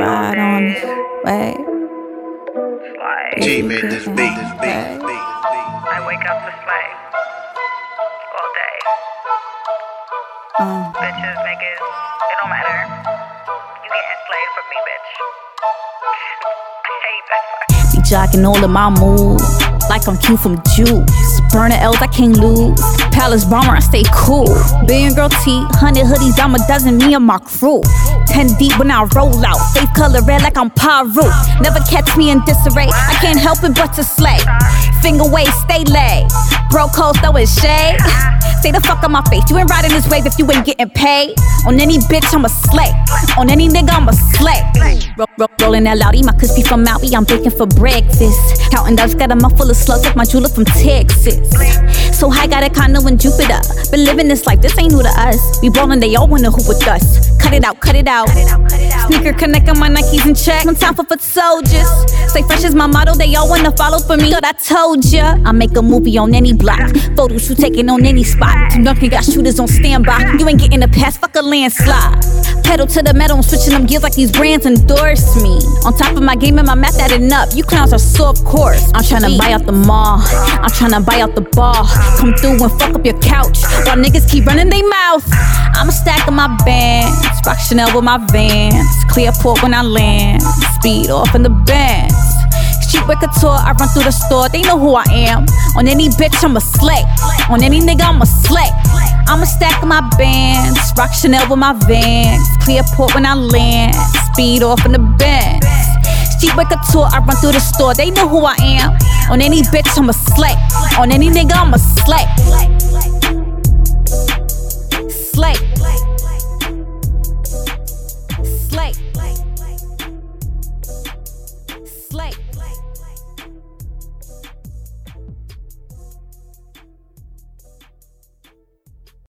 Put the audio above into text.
ride on this way. G made this beat. I wake up to slay all day. Bitches, niggas, it don't matter. You getting slayed from me, bitch. I hate that. Be jocking all of my moves, like I'm Q from Juice. Burner L's, I can't lose. Palace bomber, I stay cool. Billion girl T, 100 hoodies, I'm a dozen, me and my crew. 10 deep when I roll out, face color red like I'm Paru. Never catch me in disarray, I can't help it but to slay. Finger wave, stay lay. Bro code throwing shade. Stay the fuck on my face, you ain't riding this wave if you ain't getting paid. On any bitch, I'm a slay. On any nigga, I'm a slay. Rolling that loudy, my crispy from Maui, I'm baking for breakfast. Counting doves, got a mouth full of slugs like my jeweler from Texas. So high, got a condo in Jupiter. Been living this life, this ain't new to us. We ballin', they all wanna hoop with us. Cut it out, cut it out. Sneaker connect on my Nikes in check. No time for foot soldiers. Stay fresh is my motto, they all wanna follow for me. Thought I told ya, I make a movie on any block. Photo shoot taken on any spot. Tim Duncan got shooters on standby. You ain't getting a pass, fuck a landslide. Pedal to the metal, I'm switching them gears like these brands endorse me. On top of my game and my math adding up. You clowns are so of course. I'm tryna buy out the mall. I'm tryna buy out the bar. Come through and fuck up your couch while niggas keep running they mouth. I'ma stack on my bands, rock Chanel with my Vans. Clearport when I land, speed off in the Benz. Streetwear couture, I run through the store, they know who I am. On any bitch, I'm a slay. On any nigga, I'm a slay. I'ma stack on my bands, rock Chanel with my Vans. Clearport when I land, speed off in the Benz. Streetwear couture, I run through the store, they know who I am. On any bitch, I'm a slay. On any nigga, I'm a slay.